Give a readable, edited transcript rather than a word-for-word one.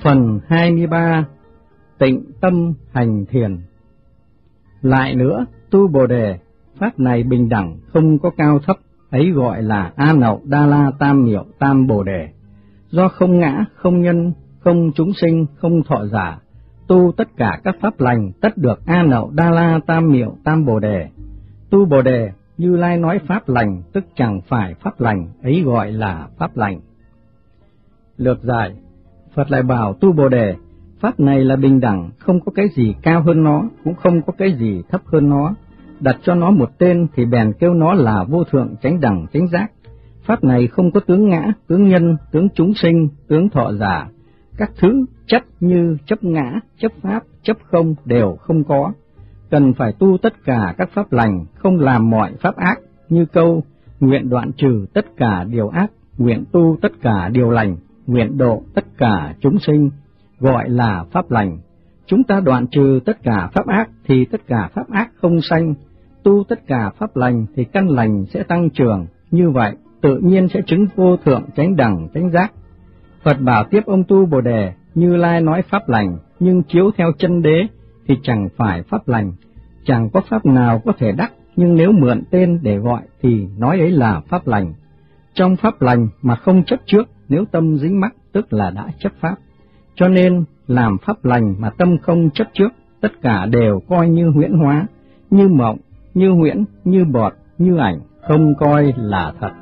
Phần 23. Tịnh tâm hành thiền. Lại nữa, tu Bồ Đề, pháp này bình đẳng, không có cao thấp, ấy gọi là A Nậu Đa La Tam Miệu Tam Bồ Đề. Do không ngã, không nhân, không chúng sinh, không thọ giả, tu tất cả các pháp lành, tất được A Nậu Đa La Tam Miệu Tam Bồ Đề. Tu Bồ Đề, Như Lai nói pháp lành, tức chẳng phải pháp lành, ấy gọi là pháp lành. Lược giải, Phật lại bảo tu Bồ Đề, pháp này là bình đẳng, không có cái gì cao hơn nó, cũng không có cái gì thấp hơn nó. Đặt cho nó một tên thì bèn kêu nó là vô thượng chánh đẳng chánh giác. Pháp này không có tướng ngã, tướng nhân, tướng chúng sinh, tướng thọ giả. Các thứ chấp như chấp ngã, chấp pháp, chấp không đều không có. Cần phải tu tất cả các pháp lành, không làm mọi pháp ác, như câu nguyện đoạn trừ tất cả điều ác, nguyện tu tất cả điều lành, nguyện độ tất cả chúng sinh, gọi là pháp lành. Chúng ta đoạn trừ tất cả pháp ác thì tất cả pháp ác không sanh, tu tất cả pháp lành thì căn lành sẽ tăng trưởng, như vậy tự nhiên sẽ chứng vô thượng chánh đẳng chánh giác. Phật bảo tiếp ông tu Bồ Đề, Như Lai nói pháp lành, nhưng chiếu theo chân đế thì chẳng phải pháp lành. Chẳng có pháp nào có thể đắc, nhưng nếu mượn tên để gọi thì nói ấy là pháp lành. Trong pháp lành mà không chấp trước, nếu tâm dính mắc tức là đã chấp pháp. Cho nên làm pháp lành mà tâm không chấp trước, tất cả đều coi như huyễn hóa, như mộng, như huyễn, như bọt, như ảnh, không coi là thật.